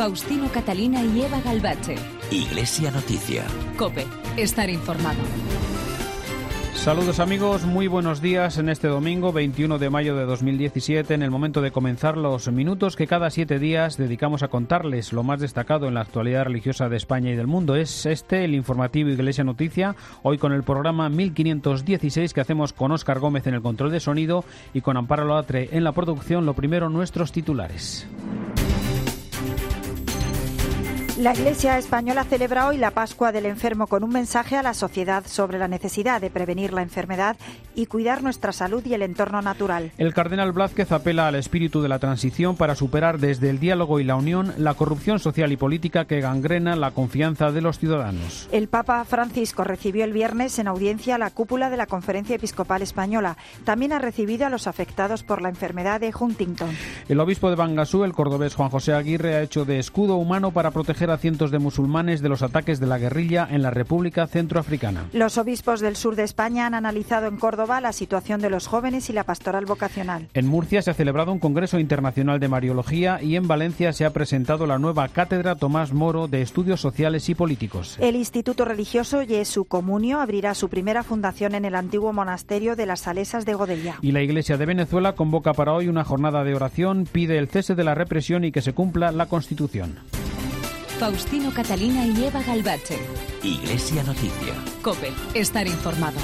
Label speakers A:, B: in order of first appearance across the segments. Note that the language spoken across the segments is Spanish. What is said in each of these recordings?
A: Faustino Catalina y Eva Galbache.
B: Iglesia Noticia.
A: COPE. Estar informado.
C: Saludos amigos, muy buenos días en este domingo 21 de mayo de 2017, en el momento de comenzar los minutos que cada 7 días dedicamos a contarles lo más destacado en la actualidad religiosa de España y del mundo. Es el informativo Iglesia Noticia, hoy con el programa 1516 que hacemos con Óscar Gómez en el control de sonido y con Amparo Loatre en la producción. Lo primero, nuestros titulares.
D: La Iglesia española celebra hoy la Pascua del Enfermo con un mensaje a la sociedad sobre la necesidad de prevenir la enfermedad y cuidar nuestra salud y el entorno natural.
C: El cardenal Blázquez apela al espíritu de la transición para superar desde el diálogo y la unión la corrupción social y política que gangrena la confianza de los ciudadanos.
D: El Papa Francisco recibió el viernes en audiencia a la cúpula de la Conferencia Episcopal Española. También ha recibido a los afectados por la enfermedad de Huntington.
C: El obispo de Bangasú, el cordobés Juan José Aguirre, ha hecho de escudo humano para proteger a cientos de musulmanes de los ataques de la guerrilla en la República Centroafricana.
D: Los obispos del sur de España han analizado en Córdoba la situación de los jóvenes y la pastoral vocacional.
C: En Murcia se ha celebrado un congreso internacional de Mariología y en Valencia se ha presentado la nueva cátedra Tomás Moro de Estudios Sociales y Políticos.
D: El Instituto Religioso Jesu Comunio abrirá su primera fundación en el antiguo monasterio de las Salesas de Godella.
C: Y la Iglesia de Venezuela convoca para hoy una jornada de oración, pide el cese de la represión y que se cumpla la Constitución.
A: Faustino Catalina y Eva Galbache.
B: Iglesia Noticia.
A: COPE. Estar informado.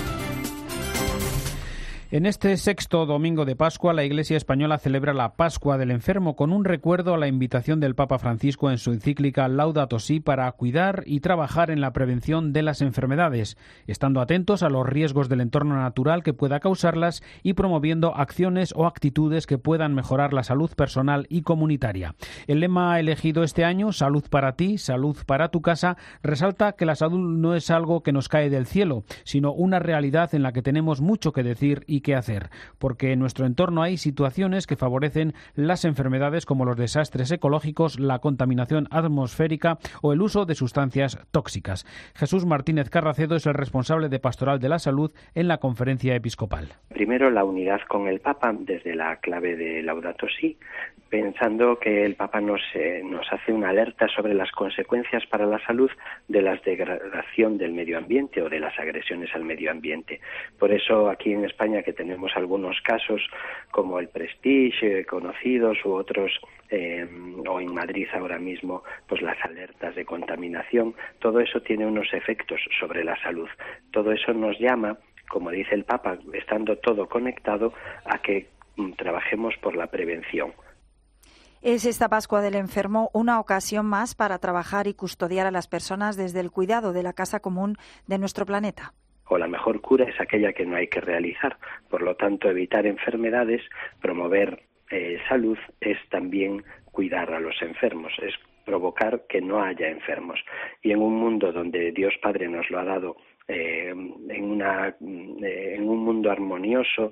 C: En este sexto domingo de Pascua, la Iglesia española celebra la Pascua del Enfermo con un recuerdo a la invitación del Papa Francisco en su encíclica Laudato Si para cuidar y trabajar en la prevención de las enfermedades, estando atentos a los riesgos del entorno natural que pueda causarlas y promoviendo acciones o actitudes que puedan mejorar la salud personal y comunitaria. El lema elegido este año, Salud para ti, salud para tu casa, resalta que la salud no es algo que nos cae del cielo, sino una realidad en la que tenemos mucho que decir y qué hacer, porque en nuestro entorno hay situaciones que favorecen las enfermedades como los desastres ecológicos, la contaminación atmosférica o el uso de sustancias tóxicas. Jesús Martínez Carracedo es el responsable de Pastoral de la Salud en la Conferencia Episcopal.
E: Primero, la unidad con el Papa desde la clave de Laudato Si, pensando que el Papa nos hace una alerta sobre las consecuencias para la salud de la degradación del medio ambiente o de las agresiones al medio ambiente. Por eso aquí en España, que tenemos algunos casos como el Prestige, conocidos u otros, o en Madrid ahora mismo, pues las alertas de contaminación, todo eso tiene unos efectos sobre la salud. Todo eso nos llama, como dice el Papa, estando todo conectado, a que trabajemos por la prevención.
D: ¿Es esta Pascua del Enfermo una ocasión más para trabajar y custodiar a las personas desde el cuidado de la casa común de nuestro planeta?
E: O la mejor cura es aquella que no hay que realizar. Por lo tanto, evitar enfermedades, promover salud, es también cuidar a los enfermos, es provocar que no haya enfermos. Y en un mundo donde Dios Padre nos lo ha dado, en un mundo armonioso,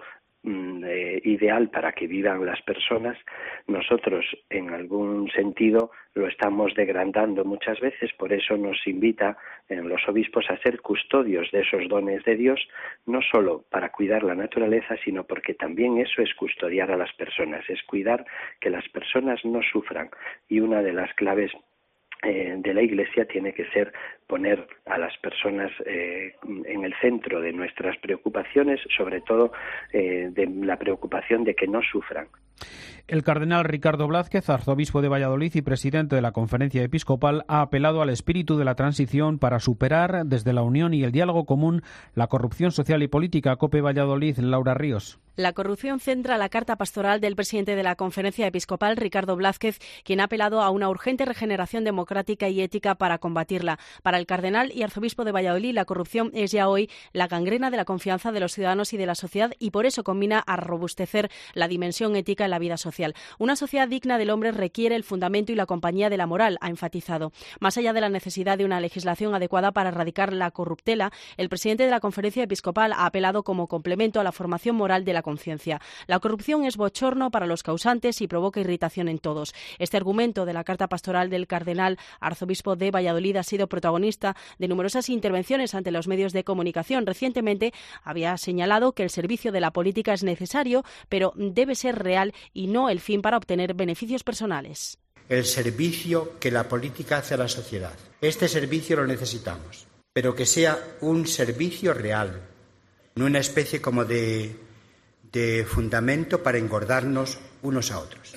E: ideal para que vivan las personas, nosotros en algún sentido lo estamos degradando muchas veces. Por eso nos invita los obispos a ser custodios de esos dones de Dios, no solo para cuidar la naturaleza, sino porque también eso es custodiar a las personas, es cuidar que las personas no sufran. Y una de las claves de la Iglesia tiene que ser poner a las personas en el centro de nuestras preocupaciones, sobre todo de la preocupación de que no sufran.
C: El cardenal Ricardo Blázquez, arzobispo de Valladolid y presidente de la Conferencia Episcopal, ha apelado al espíritu de la transición para superar desde la unión y el diálogo común la corrupción social y política. COPE Valladolid, Laura Ríos.
F: La corrupción centra la carta pastoral del presidente de la Conferencia Episcopal, Ricardo Blázquez, quien ha apelado a una urgente regeneración democrática y ética para combatirla. Para el cardenal y arzobispo de Valladolid, la corrupción es ya hoy la gangrena de la confianza de los ciudadanos y de la sociedad, y por eso combina a robustecer la dimensión ética en la vida social. Una sociedad digna del hombre requiere el fundamento y la compañía de la moral, ha enfatizado. Más allá de la necesidad de una legislación adecuada para erradicar la corruptela, el presidente de la Conferencia Episcopal ha apelado como complemento a la formación moral de la conciencia. La corrupción es bochorno para los causantes y provoca irritación en todos. Este argumento de la carta pastoral del cardenal arzobispo de Valladolid ha sido protagonista de numerosas intervenciones ante los medios de comunicación. Recientemente había señalado que el servicio de la política es necesario, pero debe ser real y no el fin para obtener beneficios personales.
G: el servicio que la política hace a la sociedad. Este servicio lo necesitamos, pero que sea un servicio real, no una especie como de fundamento para engordarnos unos a otros.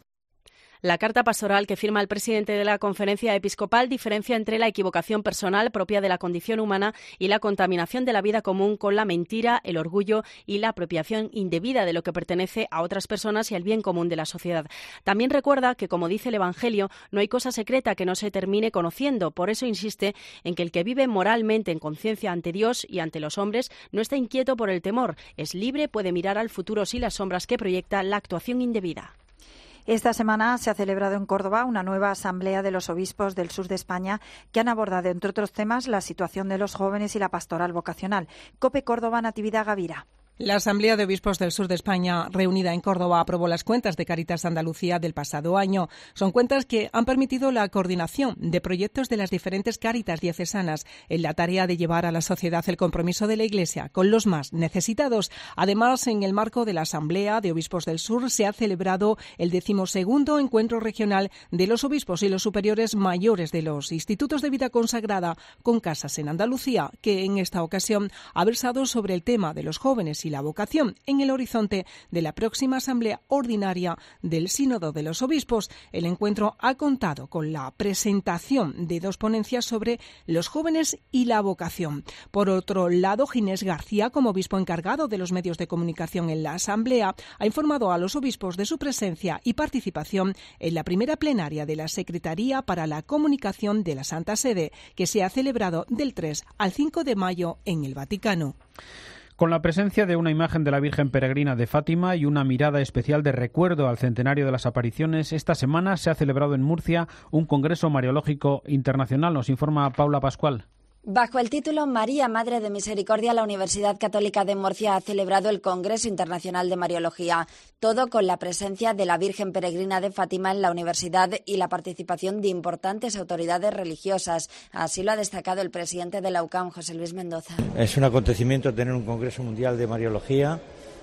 F: La carta pastoral que firma el presidente de la Conferencia Episcopal diferencia entre la equivocación personal propia de la condición humana y la contaminación de la vida común con la mentira, el orgullo y la apropiación indebida de lo que pertenece a otras personas y al bien común de la sociedad. También recuerda que, como dice el Evangelio, no hay cosa secreta que no se termine conociendo. Por eso insiste en que el que vive moralmente en conciencia ante Dios y ante los hombres no está inquieto por el temor. Es libre, puede mirar al futuro sin las sombras que proyecta la actuación indebida.
D: Esta semana se ha celebrado en Córdoba una nueva asamblea de los obispos del sur de España que han abordado, entre otros temas, la situación de los jóvenes y la pastoral vocacional. COPE Córdoba, Natividad Gavira.
H: La Asamblea de Obispos del Sur de España, reunida en Córdoba, aprobó las cuentas de Cáritas Andalucía del pasado año. Son cuentas que han permitido la coordinación de proyectos de las diferentes Cáritas diocesanas en la tarea de llevar a la sociedad el compromiso de la Iglesia con los más necesitados. Además, en el marco de la Asamblea de Obispos del Sur se ha celebrado el 12º Encuentro Regional de los Obispos y los Superiores Mayores de los Institutos de Vida Consagrada con casas en Andalucía, que en esta ocasión ha versado sobre el tema de los jóvenes y la vocación en el horizonte de la próxima Asamblea Ordinaria del Sínodo de los Obispos. El encuentro ha contado con la presentación de 2 ponencias sobre los jóvenes y la vocación. Por otro lado, Ginés García, como obispo encargado de los medios de comunicación en la Asamblea, ha informado a los obispos de su presencia y participación en la primera plenaria de la Secretaría para la Comunicación de la Santa Sede, que se ha celebrado del 3 al 5 de mayo en el Vaticano.
C: Con la presencia de una imagen de la Virgen Peregrina de Fátima y una mirada especial de recuerdo al centenario de las apariciones, esta semana se ha celebrado en Murcia un Congreso Mariológico Internacional. Nos informa Paula Pascual.
I: Bajo el título María, Madre de Misericordia, la Universidad Católica de Murcia ha celebrado el Congreso Internacional de Mariología. Todo con la presencia de la Virgen Peregrina de Fátima en la universidad y la participación de importantes autoridades religiosas. Así lo ha destacado el presidente de la UCAM, José Luis Mendoza.
J: Es un acontecimiento tener un Congreso Mundial de Mariología.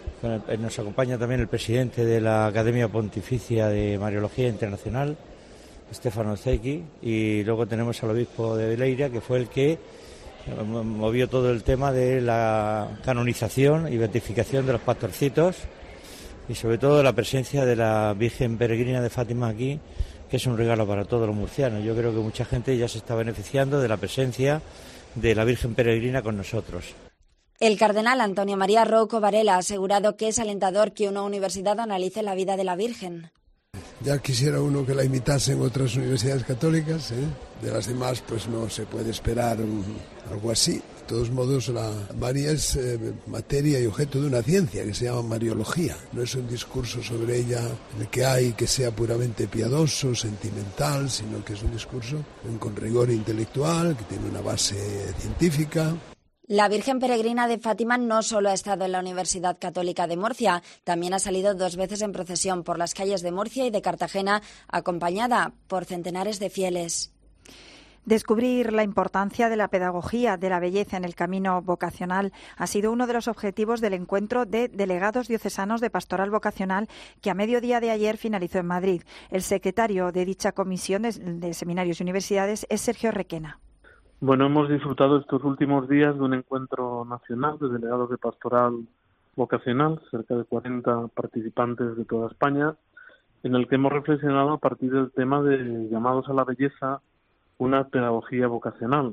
J: Nos acompaña también el presidente de la Academia Pontificia de Mariología Internacional, Stefano Zecchi, y luego tenemos al obispo de Leiria, que fue el que movió todo el tema de la canonización y beatificación de los pastorcitos y sobre todo la presencia de la Virgen Peregrina de Fátima aquí, que es un regalo para todos los murcianos. Yo creo que mucha gente ya se está beneficiando de la presencia de la Virgen Peregrina con nosotros.
I: El cardenal Antonio María Rouco Varela ha asegurado que es alentador que una universidad analice la vida de la Virgen.
K: Ya quisiera uno que la imitasen otras universidades católicas, De las demás pues no se puede esperar algo así. De todos modos, María es materia y objeto de una ciencia que se llama Mariología. No es un discurso sobre ella en el que hay que sea puramente piadoso, sentimental, sino que es un discurso con rigor intelectual, que tiene una base científica.
I: La Virgen Peregrina de Fátima no solo ha estado en la Universidad Católica de Murcia, también ha salido 2 veces en procesión por las calles de Murcia y de Cartagena, acompañada por centenares de fieles.
D: Descubrir la importancia de la pedagogía de la belleza en el camino vocacional ha sido uno de los objetivos del encuentro de delegados diocesanos de pastoral vocacional que a mediodía de ayer finalizó en Madrid. El secretario de dicha comisión de seminarios y universidades es Sergio Requena.
L: Bueno, hemos disfrutado estos últimos días de un encuentro nacional de delegados de pastoral vocacional, cerca de 40 participantes de toda España, en el que hemos reflexionado a partir del tema de llamados a la belleza, una pedagogía vocacional.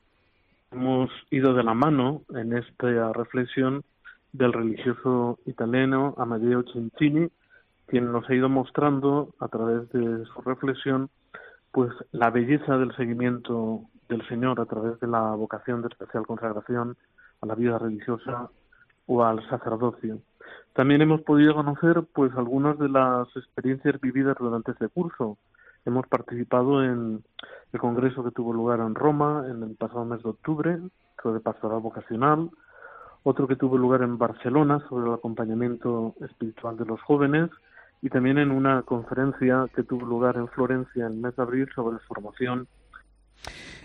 L: Hemos ido de la mano en esta reflexión del religioso italiano Amedeo Cencini, quien nos ha ido mostrando a través de su reflexión pues la belleza del seguimiento del Señor a través de la vocación de especial consagración a la vida religiosa o al sacerdocio. También hemos podido conocer pues algunas de las experiencias vividas durante este curso. Hemos participado en el congreso que tuvo lugar en Roma en el pasado mes de octubre, sobre pastoral vocacional, otro que tuvo lugar en Barcelona sobre el acompañamiento espiritual de los jóvenes, y también en una conferencia que tuvo lugar en Florencia en el mes de abril sobre formación.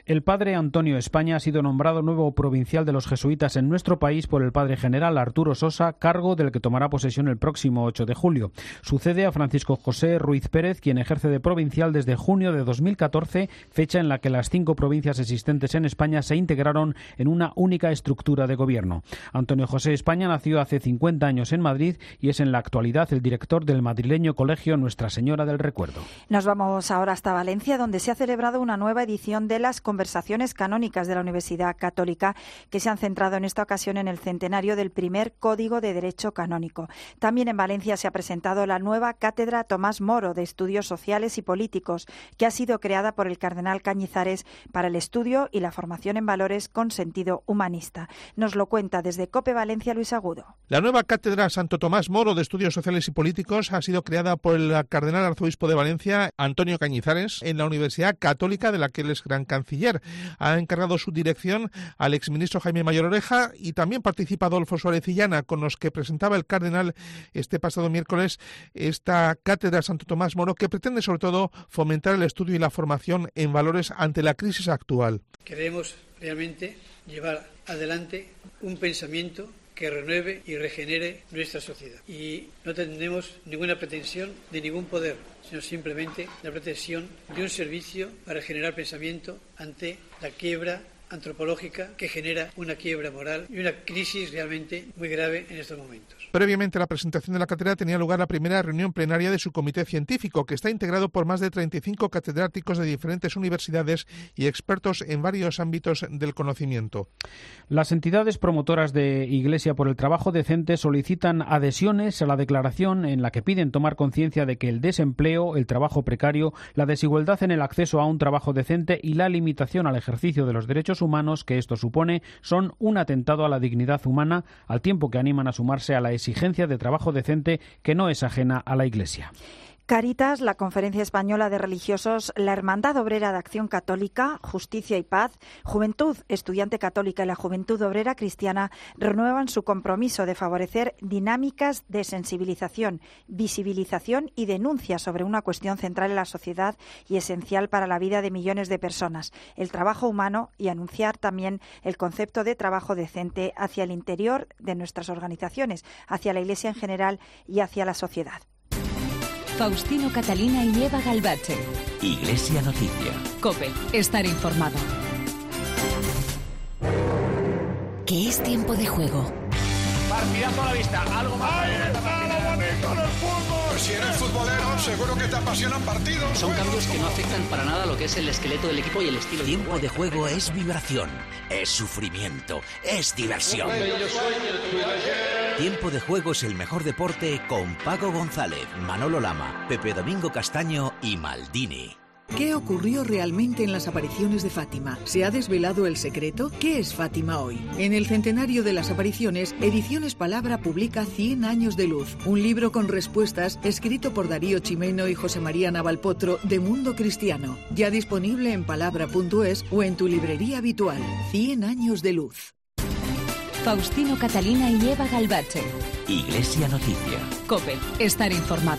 C: El padre Antonio España ha sido nombrado nuevo provincial de los jesuitas en nuestro país por el padre general Arturo Sosa, cargo del que tomará posesión el próximo 8 de julio. Sucede a Francisco José Ruiz Pérez, quien ejerce de provincial desde junio de 2014, fecha en la que las 5 provincias existentes en España se integraron en una única estructura de gobierno. Antonio José España nació hace 50 años en Madrid y es en la actualidad el director del madrileño Colegio Nuestra Señora del Recuerdo.
D: Nos vamos ahora hasta Valencia, donde se ha celebrado una nueva edición de las Conversaciones Canónicas de la Universidad Católica, que se han centrado en esta ocasión en el centenario del primer Código de Derecho Canónico. También en Valencia se ha presentado la nueva Cátedra Tomás Moro de Estudios Sociales y Políticos, que ha sido creada por el cardenal Cañizares para el estudio y la formación en valores con sentido humanista. Nos lo cuenta desde COPE Valencia Luis Agudo.
M: La nueva Cátedra Santo Tomás Moro de Estudios Sociales y Políticos ha sido creada por el cardenal arzobispo de Valencia, Antonio Cañizares, en la Universidad Católica, de la que él es gran canciller. Ha encargado su dirección al exministro Jaime Mayor Oreja y también participa Adolfo Suárez Illana, con los que presentaba el cardenal este pasado miércoles esta Cátedra Santo Tomás Moro, que pretende sobre todo fomentar el estudio y la formación en valores ante la crisis actual.
N: Queremos realmente llevar adelante un pensamiento que renueve y regenere nuestra sociedad. Y no tenemos ninguna pretensión de ningún poder, sino simplemente la pretensión de un servicio para generar pensamiento ante la quiebra antropológica que genera una quiebra moral y una crisis realmente muy grave en estos momentos.
M: Previamente a la presentación de la cátedra tenía lugar la primera reunión plenaria de su comité científico, que está integrado por más de 35 catedráticos de diferentes universidades y expertos en varios ámbitos del conocimiento.
C: Las entidades promotoras de Iglesia por el Trabajo Decente solicitan adhesiones a la declaración en la que piden tomar conciencia de que el desempleo, el trabajo precario, la desigualdad en el acceso a un trabajo decente y la limitación al ejercicio de los derechos humanos que esto supone son un atentado a la dignidad humana, al tiempo que animan a sumarse a la exigencia de trabajo decente que no es ajena a la Iglesia.
D: Cáritas, la Conferencia Española de Religiosos, la Hermandad Obrera de Acción Católica, Justicia y Paz, Juventud Estudiante Católica y la Juventud Obrera Cristiana renuevan su compromiso de favorecer dinámicas de sensibilización, visibilización y denuncia sobre una cuestión central en la sociedad y esencial para la vida de millones de personas, el trabajo humano, y anunciar también el concepto de trabajo decente hacia el interior de nuestras organizaciones, hacia la Iglesia en general y hacia la sociedad.
A: Faustino Catalina y Eva Galbache.
B: Iglesia Noticia.
A: COPE. Estar informado. ¿Qué es tiempo de juego?
O: Partidazo a la vista. Algo más. ¡Ahí está lo bonito del fútbol! Si eres futbolero, seguro que te apasionan partidos.
P: Son cambios que no afectan para nada lo que es el esqueleto del equipo y el estilo.
B: Tiempo de juego es vibración, es sufrimiento, es diversión. Tiempo de juego es el mejor deporte con Paco González, Manolo Lama, Pepe Domingo Castaño y Maldini.
Q: ¿Qué ocurrió realmente en las apariciones de Fátima? ¿Se ha desvelado el secreto? ¿Qué es Fátima hoy? En el centenario de las apariciones, Ediciones Palabra publica 100 años de luz, un libro con respuestas escrito por Darío Chimeno y José María Navalpotro de Mundo Cristiano. Ya disponible en palabra.es o en tu librería habitual. 100 años de luz.
A: Faustino Catalina y Eva Galbache.
B: Iglesia Noticia.
A: COPE. Estar informado.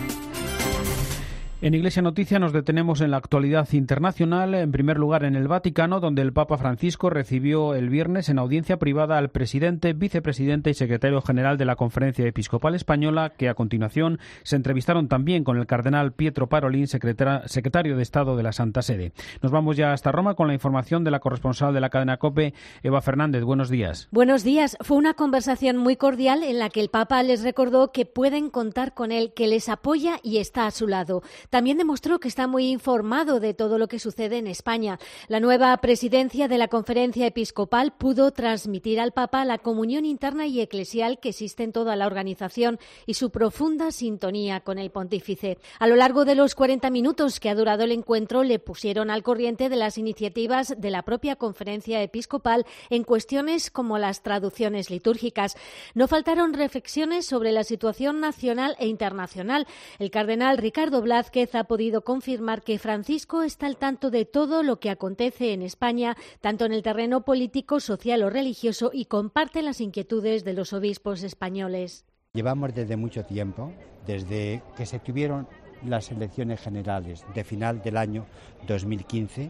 C: En Iglesia Noticia nos detenemos en la actualidad internacional, en primer lugar en el Vaticano, donde el Papa Francisco recibió el viernes en audiencia privada al presidente, vicepresidente y secretario general de la Conferencia Episcopal Española, que a continuación se entrevistaron también con el cardenal Pietro Parolin, secretario de Estado de la Santa Sede. Nos vamos ya hasta Roma con la información de la corresponsal de la cadena COPE, Eva Fernández. Buenos días.
R: Buenos días. Fue una conversación muy cordial en la que el Papa les recordó que pueden contar con él, que les apoya y está a su lado. También demostró que está muy informado de todo lo que sucede en España. La nueva presidencia de la Conferencia Episcopal pudo transmitir al Papa la comunión interna y eclesial que existe en toda la organización y su profunda sintonía con el pontífice. A lo largo de los 40 minutos que ha durado el encuentro, le pusieron al corriente de las iniciativas de la propia Conferencia Episcopal en cuestiones como las traducciones litúrgicas. No faltaron reflexiones sobre la situación nacional e internacional. El cardenal Ricardo Blázquez ha podido confirmar que Francisco está al tanto de todo lo que acontece en España, tanto en el terreno político, social o religioso, y comparte las inquietudes de los obispos españoles.
G: Llevamos desde mucho tiempo, desde que se tuvieron las elecciones generales de final del año 2015,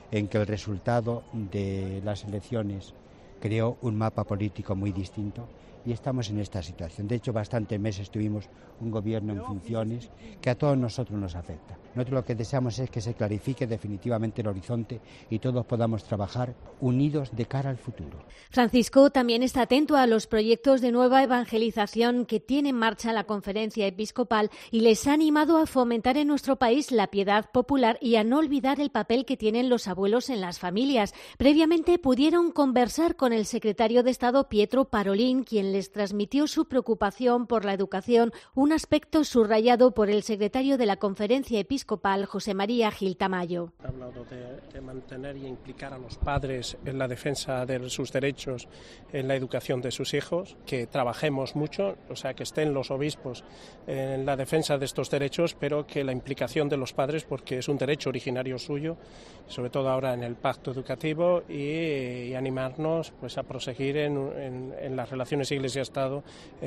G: en que el resultado de las elecciones creó un mapa político muy distinto y estamos en esta situación. De hecho, bastantes meses tuvimos un gobierno en funciones que a todos nosotros nos afecta. Nosotros lo que deseamos es que se clarifique definitivamente el horizonte y todos podamos trabajar unidos de cara al futuro.
R: Francisco también está atento a los proyectos de nueva evangelización que tiene en marcha la Conferencia Episcopal y les ha animado a fomentar en nuestro país la piedad popular y a no olvidar el papel que tienen los abuelos en las familias. Previamente pudieron conversar con el secretario de Estado Pietro Parolin, quien les transmitió su preocupación por la educación, un aspecto subrayado por el secretario de la Conferencia Episcopal, José María Gil Tamayo.
S: Ha hablado de mantener y implicar a los padres en la defensa de sus derechos, en la educación de sus hijos, que trabajemos mucho, o sea, que estén los obispos en la defensa de estos derechos, pero que la implicación de los padres, porque es un derecho originario suyo, sobre todo ahora en el pacto educativo, y animarnos pues a proseguir en las relaciones Iglesia-Estado,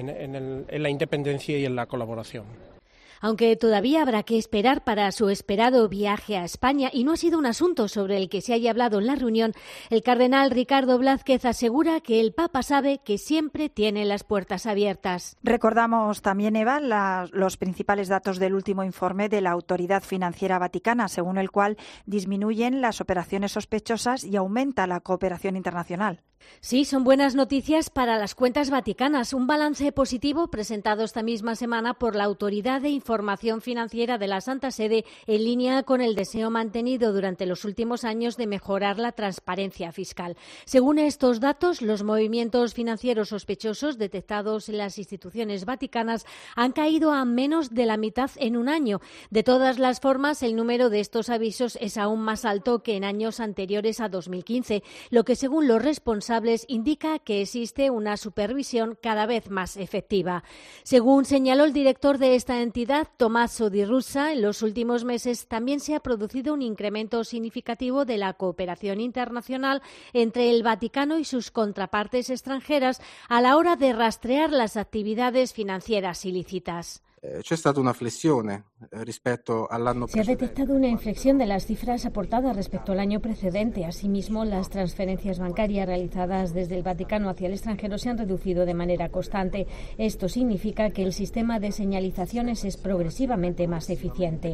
S: en la independencia y en la colaboración.
R: Aunque todavía habrá que esperar para su esperado viaje a España y no ha sido un asunto sobre el que se haya hablado en la reunión, el cardenal Ricardo Blázquez asegura que el Papa sabe que siempre tiene las puertas abiertas.
D: Recordamos también, Eva, los principales datos del último informe de la Autoridad Financiera Vaticana, según el cual disminuyen las operaciones sospechosas y aumenta la cooperación internacional.
R: Sí, son buenas noticias para las cuentas vaticanas. Un balance positivo presentado esta misma semana por la Autoridad de Información Financiera de la Santa Sede, en línea con el deseo mantenido durante los últimos años de mejorar la transparencia fiscal. Según estos datos, los movimientos financieros sospechosos detectados en las instituciones vaticanas han caído a menos de la mitad en un año. De todas las formas, el número de estos avisos es aún más alto que en años anteriores a 2015, lo que, según los responsables, indica que existe una supervisión cada vez más efectiva. Según señaló el director de esta entidad, Tommaso Di Russa, en los últimos meses también se ha producido un incremento significativo de la cooperación internacional entre el Vaticano y sus contrapartes extranjeras a la hora de rastrear las actividades financieras ilícitas.
T: C'è stata una flessione rispetto all'anno
R: precedente. Se ha detectado una inflexión de las cifras aportadas respecto al año precedente. Asimismo, las transferencias bancarias realizadas desde el Vaticano hacia el extranjero se han reducido de manera constante. Esto significa que el sistema de señalizaciones es progresivamente más eficiente.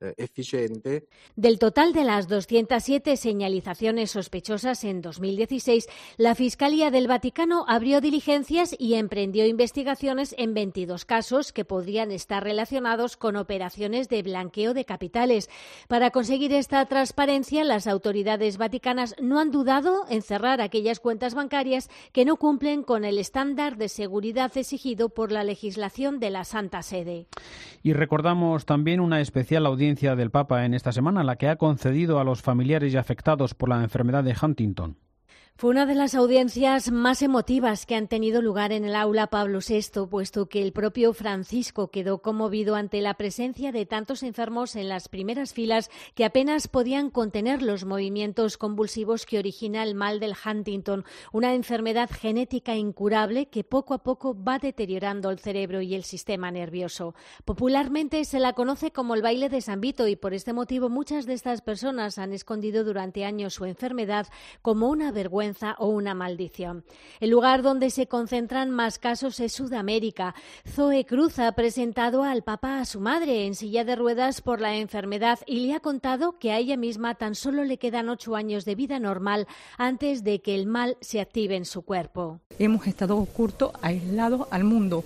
R: Del total de las 207 señalizaciones sospechosas en 2016, la Fiscalía del Vaticano abrió diligencias y emprendió investigaciones en 22 casos que podrían estar relacionados con operaciones de blanqueo de capitales. Para conseguir esta transparencia, las autoridades vaticanas no han dudado en cerrar aquellas cuentas bancarias que no cumplen con el estándar de seguridad exigido por la legislación de la Santa Sede.
C: Y recordamos también una especial audiencia del Papa en esta semana, la que ha concedido a los familiares y afectados por la enfermedad de Huntington.
R: Fue una de las audiencias más emotivas que han tenido lugar en el aula Pablo VI, puesto que el propio Francisco quedó conmovido ante la presencia de tantos enfermos en las primeras filas que apenas podían contener los movimientos convulsivos que origina el mal del Huntington, una enfermedad genética incurable que poco a poco va deteriorando el cerebro y el sistema nervioso. Popularmente se la conoce como el baile de San Vito y por este motivo muchas de estas personas han escondido durante años su enfermedad como una vergüenza o una maldición. El lugar donde se concentran más casos es Sudamérica. Zoe Cruz ha presentado al Papa a su madre en silla de ruedas por la enfermedad y le ha contado que a ella misma tan solo le quedan 8 años de vida normal antes de que el mal se active en su cuerpo.
U: Hemos estado ocultos, aislados al mundo,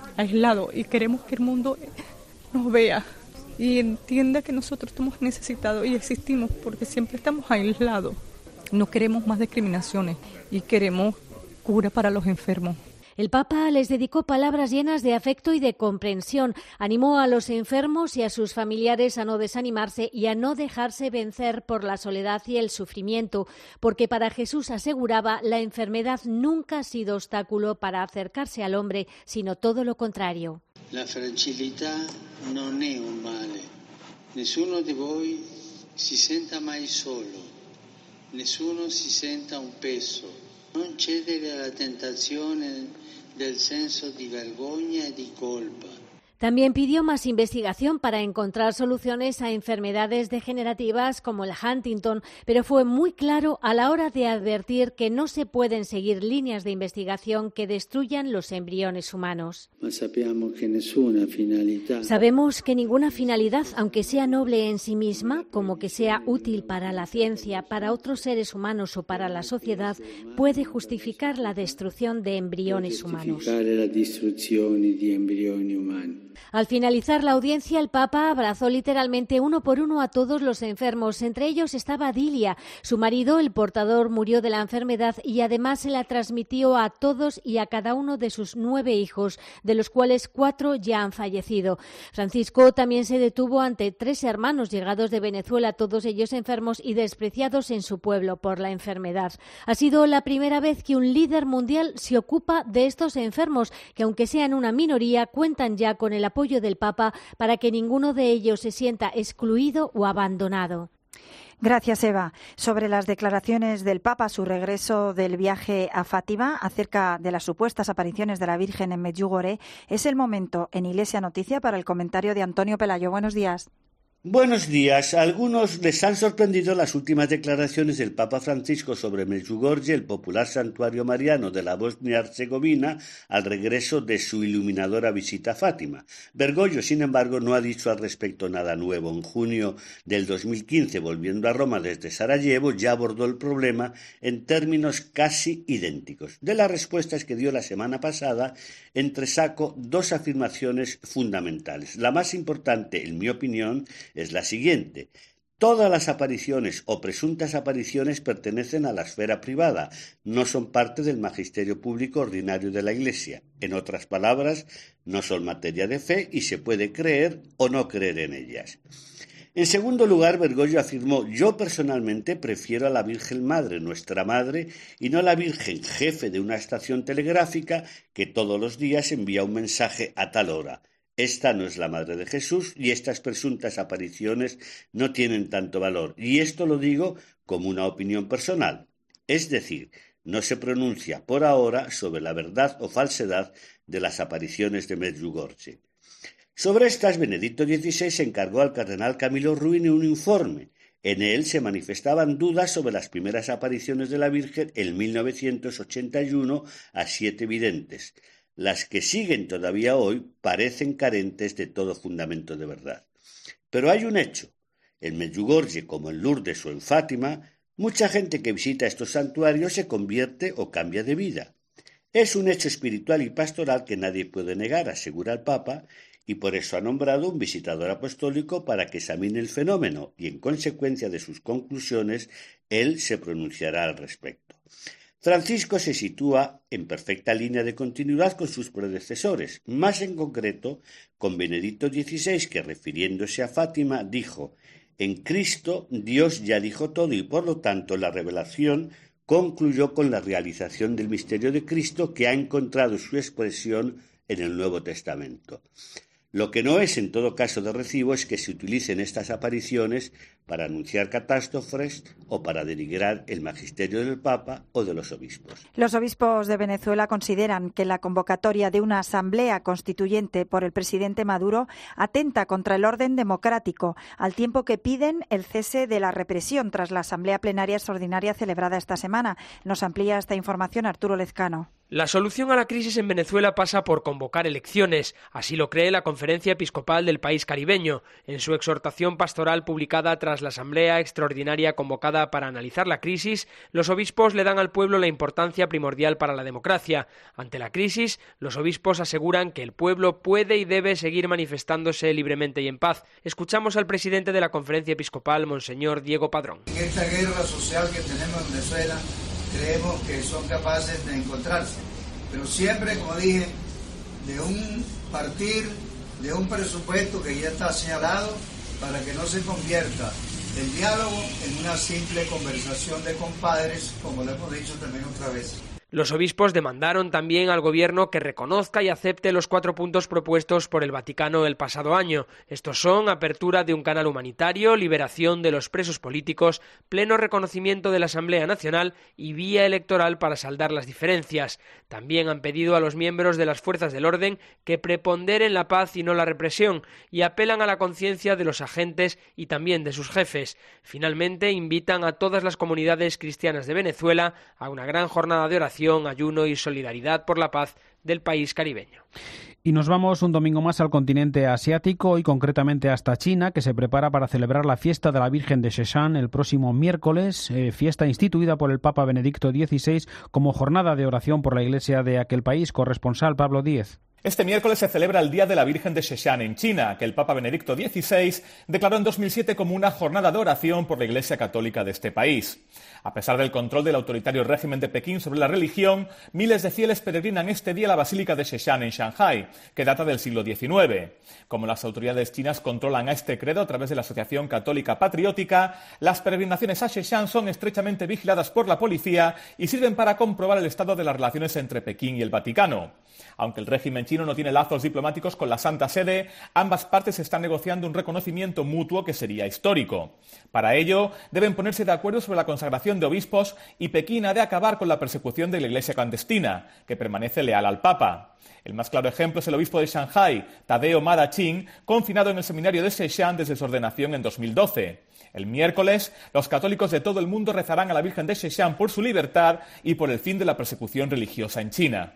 U: y queremos que el mundo nos vea y entienda que nosotros estamos necesitados y existimos porque siempre estamos aislados. No queremos más discriminaciones y queremos cura para los enfermos.
R: El Papa les dedicó palabras llenas de afecto y de comprensión. Animó a los enfermos y a sus familiares a no desanimarse y a no dejarse vencer por la soledad y el sufrimiento, porque para Jesús, aseguraba, la enfermedad nunca ha sido obstáculo para acercarse al hombre, sino todo lo contrario.
V: La fragilità non è un male. Nessuno di voi si senta mai solo. Nessuno si senta un peso. Non cedere alla tentazione del senso di vergogna e di colpa.
R: También pidió más investigación para encontrar soluciones a enfermedades degenerativas como el Huntington, pero fue muy claro a la hora de advertir que no se pueden seguir líneas de investigación que destruyan los embriones humanos. Sabemos que ninguna finalidad, aunque sea noble en sí misma, como que sea útil para la ciencia, para otros seres humanos o para la sociedad, puede justificar la destrucción de embriones humanos. Al finalizar la audiencia, el Papa abrazó literalmente uno por uno a todos los enfermos. Entre ellos estaba Dilia. Su marido, el portador, murió de la enfermedad y además se la transmitió a todos y a cada uno de sus 9 hijos, de los cuales 4 ya han fallecido. Francisco también se detuvo ante 3 hermanos llegados de Venezuela, todos ellos enfermos y despreciados en su pueblo por la enfermedad. Ha sido la primera vez que un líder mundial se ocupa de estos enfermos, que aunque sean una minoría, cuentan ya con el apoyo del Papa para que ninguno de ellos se sienta excluido o abandonado.
D: Gracias, Eva. Sobre las declaraciones del Papa, su regreso del viaje a Fátima, acerca de las supuestas apariciones de la Virgen en Medjugorje, es el momento en Iglesia Noticia para el comentario de Antonio Pelayo. Buenos días.
E: Buenos días. A algunos les han sorprendido las últimas declaraciones del Papa Francisco sobre Medjugorje, el popular santuario mariano de la Bosnia-Herzegovina, al regreso de su iluminadora visita a Fátima. Bergoglio, sin embargo, no ha dicho al respecto nada nuevo. En junio del 2015, volviendo a Roma desde Sarajevo, ya abordó el problema en términos casi idénticos. De las respuestas que dio la semana pasada, entresaco 2 afirmaciones fundamentales. La más importante, en mi opinión, es la siguiente: todas las apariciones o presuntas apariciones pertenecen a la esfera privada, no son parte del magisterio público ordinario de la Iglesia. En otras palabras, no son materia de fe y se puede creer o no creer en ellas. En segundo lugar, Bergoglio afirmó: yo personalmente prefiero a la Virgen Madre, nuestra Madre, y no a la Virgen jefe de una estación telegráfica que todos los días envía un mensaje a tal hora. Esta no es la Madre de Jesús y estas presuntas apariciones no tienen tanto valor. Y esto lo digo como una opinión personal. Es decir, no se pronuncia por ahora sobre la verdad o falsedad de las apariciones de Medjugorje. Sobre estas, Benedicto XVI encargó al cardenal Camilo Ruini un informe. En él se manifestaban dudas sobre las primeras apariciones de la Virgen en 1981 a 7 videntes. Las que siguen todavía hoy parecen carentes de todo fundamento de verdad. Pero hay un hecho. En Medjugorje, como en Lourdes o en Fátima, mucha gente que visita estos santuarios se convierte o cambia de vida. Es un hecho espiritual y pastoral que nadie puede negar, asegura el Papa, y por eso ha nombrado un visitador apostólico para que examine el fenómeno y, en consecuencia de sus conclusiones, él se pronunciará al respecto. Francisco se sitúa en perfecta línea de continuidad con sus predecesores, más en concreto con Benedicto XVI, que refiriéndose a Fátima dijo: en Cristo Dios ya dijo todo y por lo tanto la revelación concluyó con la realización del misterio de Cristo, que ha encontrado su expresión en el Nuevo Testamento. Lo que no es en todo caso de recibo es que se utilicen estas apariciones para anunciar catástrofes o para denigrar el magisterio del Papa o de los obispos.
D: Los obispos de Venezuela consideran que la convocatoria de una asamblea constituyente por el presidente Maduro atenta contra el orden democrático, al tiempo que piden el cese de la represión tras la asamblea plenaria extraordinaria celebrada esta semana. Nos amplía esta información Arturo Lezcano.
F: La solución a la crisis en Venezuela pasa por convocar elecciones, así lo cree la Conferencia Episcopal del país caribeño, en su exhortación pastoral publicada tras la asamblea extraordinaria convocada para analizar la crisis. Los obispos le dan al pueblo la importancia primordial para la democracia. Ante la crisis, los obispos aseguran que el pueblo puede y debe seguir manifestándose libremente y en paz. Escuchamos al presidente de la Conferencia Episcopal, Monseñor Diego Padrón.
W: En esta guerra social que tenemos en Venezuela, creemos que son capaces de encontrarse, pero siempre, como dije, de un partir, de un presupuesto que ya está señalado para que no se convierta el diálogo en una simple conversación de compadres, como lo hemos dicho también otra vez.
F: Los obispos demandaron también al gobierno que reconozca y acepte los 4 puntos propuestos por el Vaticano el pasado año. Estos son: apertura de un canal humanitario, liberación de los presos políticos, pleno reconocimiento de la Asamblea Nacional y vía electoral para saldar las diferencias. También han pedido a los miembros de las fuerzas del orden que preponderen la paz y no la represión, y apelan a la conciencia de los agentes y también de sus jefes. Finalmente, invitan a todas las comunidades cristianas de Venezuela a una gran jornada de oración, ayuno y solidaridad por la paz del país caribeño.
C: Y nos vamos un domingo más al continente asiático y concretamente hasta China, que se prepara para celebrar la fiesta de la Virgen de Sheshan el próximo miércoles, fiesta instituida por el Papa Benedicto XVI como jornada de oración por la Iglesia de aquel país. Corresponsal Pablo Díez.
H: Este miércoles se celebra el Día de la Virgen de Sheshan en China, que el Papa Benedicto XVI declaró en 2007 como una jornada de oración por la Iglesia Católica de este país. A pesar del control del autoritario régimen de Pekín sobre la religión, miles de fieles peregrinan este día a la Basílica de Sheshan en Shanghái, que data del siglo XIX. Como las autoridades chinas controlan a este credo a través de la Asociación Católica Patriótica, las peregrinaciones a Sheshan son estrechamente vigiladas por la policía y sirven para comprobar el estado de las relaciones entre Pekín y el Vaticano. Aunque el régimen chino no tiene lazos diplomáticos con la Santa Sede, ambas partes están negociando un reconocimiento mutuo que sería histórico. Para ello, deben ponerse de acuerdo sobre la consagración de obispos y Pekín ha de acabar con la persecución de la Iglesia clandestina, que permanece leal al Papa. El más claro ejemplo es el obispo de Shanghái, Tadeo Madaching, confinado en el seminario de Sheshan desde su ordenación en 2012. El miércoles, los católicos de todo el mundo rezarán a la Virgen de Sheshan por su libertad y por el fin de la persecución religiosa en China.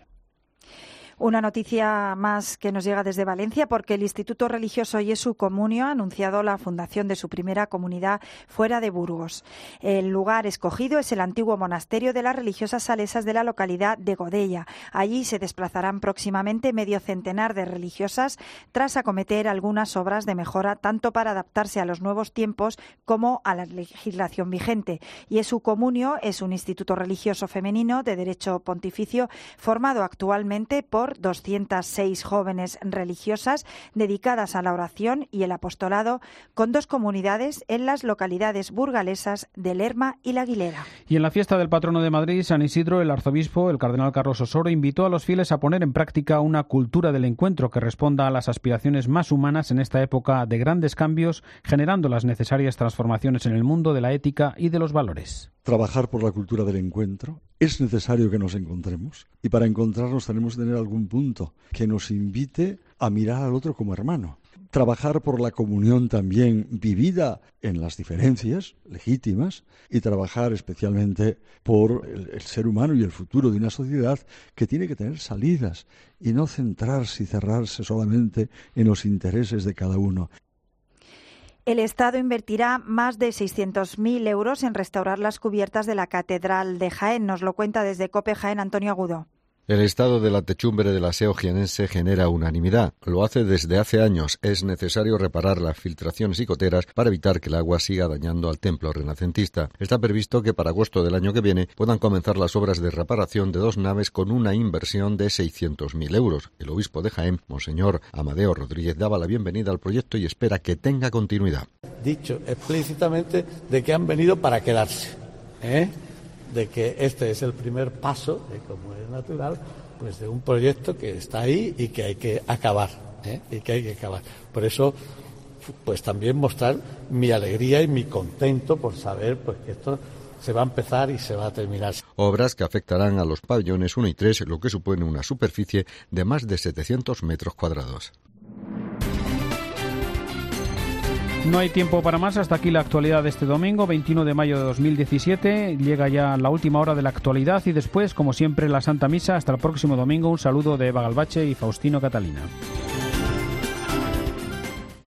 D: Una noticia más que nos llega desde Valencia, porque el Instituto Religioso Jesu Comunio ha anunciado la fundación de su primera comunidad fuera de Burgos. El lugar escogido es el antiguo monasterio de las religiosas salesas de la localidad de Godella. Allí se desplazarán próximamente medio centenar de religiosas tras acometer algunas obras de mejora tanto para adaptarse a los nuevos tiempos como a la legislación vigente. Jesu Comunio es un instituto religioso femenino de derecho pontificio formado actualmente por 206 jóvenes religiosas dedicadas a la oración y el apostolado, con 2 comunidades en las localidades burgalesas de Lerma y La Aguilera.
C: Y en la fiesta del patrono de Madrid, San Isidro, el arzobispo, el cardenal Carlos Osoro, invitó a los fieles a poner en práctica una cultura del encuentro que responda a las aspiraciones más humanas en esta época de grandes cambios, generando las necesarias transformaciones en el mundo de la ética y de los valores.
J: Trabajar por la cultura del encuentro. Es necesario que nos encontremos y para encontrarnos tenemos que tener algún punto que nos invite a mirar al otro como hermano. Trabajar por la comunión también vivida en las diferencias legítimas y trabajar especialmente por el ser humano y el futuro de una sociedad que tiene que tener salidas y no centrarse y cerrarse solamente en los intereses de cada uno.
D: El Estado invertirá más de 600.000 euros en restaurar las cubiertas de la Catedral de Jaén. Nos lo cuenta desde COPE Jaén Antonio Agudo.
K: El estado de la techumbre del aseo jienense genera unanimidad. Lo hace desde hace años. Es necesario reparar las filtraciones y goteras para evitar que el agua siga dañando al templo renacentista. Está previsto que para agosto del año que viene puedan comenzar las obras de reparación de 2 naves con una inversión de 600.000 euros. El obispo de Jaén, Monseñor Amadeo Rodríguez, daba la bienvenida al proyecto y espera que tenga continuidad.
X: Dicho explícitamente de que han venido para quedarse, de que este es el primer paso, como es natural, pues de un proyecto que está ahí y que hay que acabar, Por eso, pues también mostrar mi alegría y mi contento por saber pues que esto se va a empezar y se va a terminar.
K: Obras que afectarán a los pabellones 1 y 3, lo que supone una superficie de más de 700 metros cuadrados.
C: No hay tiempo para más. Hasta aquí la actualidad de este domingo, 21 de mayo de 2017. Llega ya la última hora de la actualidad y después, como siempre, la Santa Misa. Hasta el próximo domingo. Un saludo de Eva Galbache y Faustino Catalina.